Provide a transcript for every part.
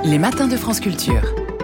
Les matins de France Culture.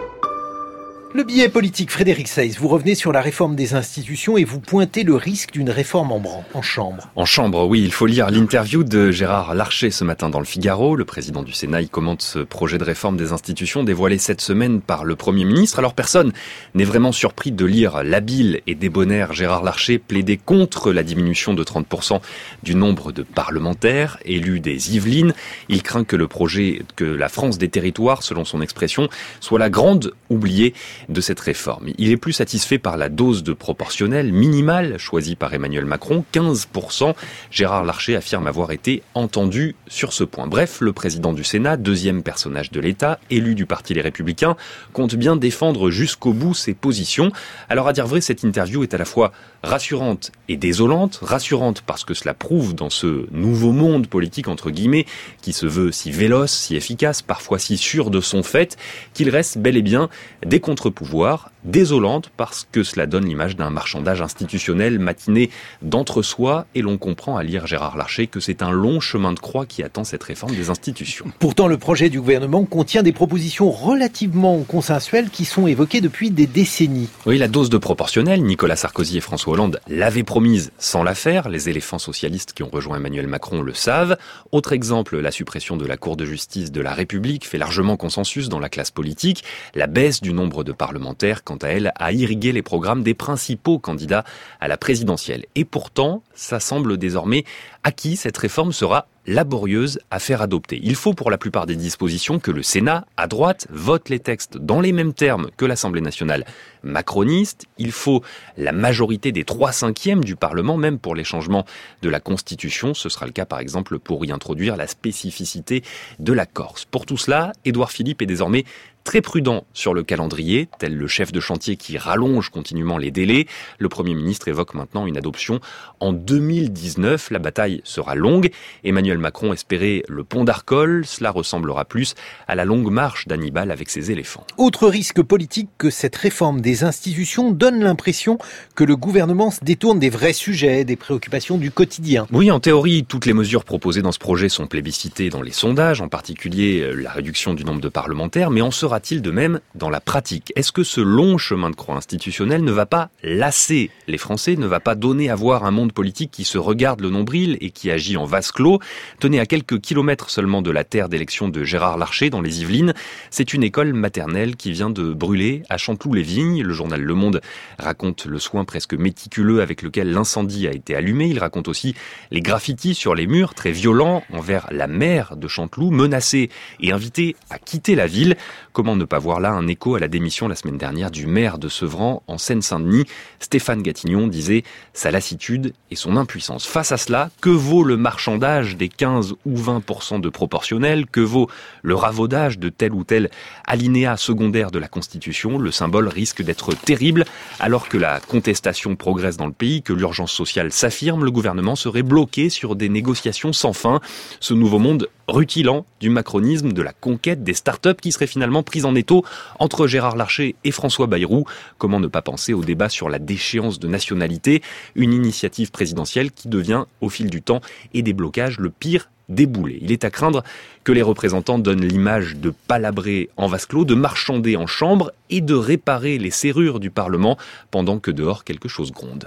Le billet politique, Frédéric Seyss, vous revenez sur la réforme des institutions et vous pointez le risque d'une réforme en chambre. En chambre, oui, il faut lire l'interview de Gérard Larcher ce matin dans le Figaro. Le président du Sénat, il commente ce projet de réforme des institutions dévoilé cette semaine par le Premier ministre. Alors personne n'est vraiment surpris de lire l'habile et débonnaire Gérard Larcher plaider contre la diminution de 30% du nombre de parlementaires élus des Yvelines. Il craint que le projet, que la France des territoires, selon son expression, soit la grande oubliée de cette réforme. Il est plus satisfait par la dose de proportionnelle minimale choisie par Emmanuel Macron, 15%. Gérard Larcher affirme avoir été entendu sur ce point. Bref, le président du Sénat, deuxième personnage de l'État, élu du Parti Les Républicains, compte bien défendre jusqu'au bout ses positions. Alors à dire vrai, cette interview est à la fois rassurante et désolante. Rassurante parce que cela prouve dans ce nouveau monde politique, entre guillemets, qui se veut si véloce, si efficace, parfois si sûr de son fait, qu'il reste bel et bien des contre-pouvoirs. Désolante parce que cela donne l'image d'un marchandage institutionnel matiné d'entre-soi, et l'on comprend à lire Gérard Larcher que c'est un long chemin de croix qui attend cette réforme des institutions. Pourtant, le projet du gouvernement contient des propositions relativement consensuelles qui sont évoquées depuis des décennies. Oui, la dose de proportionnelle, Nicolas Sarkozy et François Hollande l'avaient promise sans la faire. Les éléphants socialistes qui ont rejoint Emmanuel Macron le savent. Autre exemple, la suppression de la Cour de justice de la République fait largement consensus dans la classe politique. La baisse du nombre de parlementaires, quant à elle, a irrigué les programmes des principaux candidats à la présidentielle. Et pourtant, ça semble désormais acquis, cette réforme sera laborieuse à faire adopter. Il faut pour la plupart des dispositions que le Sénat, à droite, vote les textes dans les mêmes termes que l'Assemblée nationale macroniste. Il faut la majorité des 3/5 du Parlement, même pour les changements de la Constitution. Ce sera le cas par exemple pour y introduire la spécificité de la Corse. Pour tout cela, Édouard Philippe est désormais très prudent sur le calendrier, tel le chef de chantier qui rallonge continuellement les délais. Le Premier ministre évoque maintenant une adoption en 2019. La bataille sera longue. Emmanuel Macron espérait le pont d'Arcole. Cela ressemblera plus à la longue marche d'Hannibal avec ses éléphants. Autre risque politique que cette réforme des institutions donne l'impression que le gouvernement se détourne des vrais sujets, des préoccupations du quotidien. Oui, en théorie, toutes les mesures proposées dans ce projet sont plébiscitées dans les sondages, en particulier la réduction du nombre de parlementaires, mais en sera-t-il de même dans la pratique? Est-ce que ce long chemin de croix institutionnel ne va pas lasser les Français, ne va pas donner à voir un monde politique qui se regarde le nombril et qui agit en vase clos? Tenez, à quelques kilomètres seulement de la terre d'élection de Gérard Larcher, dans les Yvelines, c'est une école maternelle qui vient de brûler à Chanteloup-les-Vignes. Le journal Le Monde raconte le soin presque méticuleux avec lequel l'incendie a été allumé. Il raconte aussi les graffitis sur les murs, très violents, envers la maire de Chanteloup, menacée et invitée à quitter la ville. Comment ne pas voir là un écho à la démission la semaine dernière du maire de Sevran en Seine-Saint-Denis? Stéphane Gatignon disait sa lassitude et son impuissance. Face à cela, que vaut le marchandage des 15 ou 20% de proportionnel? Que vaut le ravaudage de tel ou tel alinéa secondaire de la Constitution? Le symbole risque d'être terrible. Alors que la contestation progresse dans le pays, que l'urgence sociale s'affirme, le gouvernement serait bloqué sur des négociations sans fin. Ce nouveau monde rutilant du macronisme, de la conquête des start-up qui seraient finalement prises en étau entre Gérard Larcher et François Bayrou. Comment ne pas penser au débat sur la déchéance de nationalité, une initiative présidentielle qui devient, au fil du temps et des blocages, le pire des boulets. Il est à craindre que les représentants donnent l'image de palabrer en vase clos, de marchander en chambre et de réparer les serrures du Parlement pendant que dehors quelque chose gronde.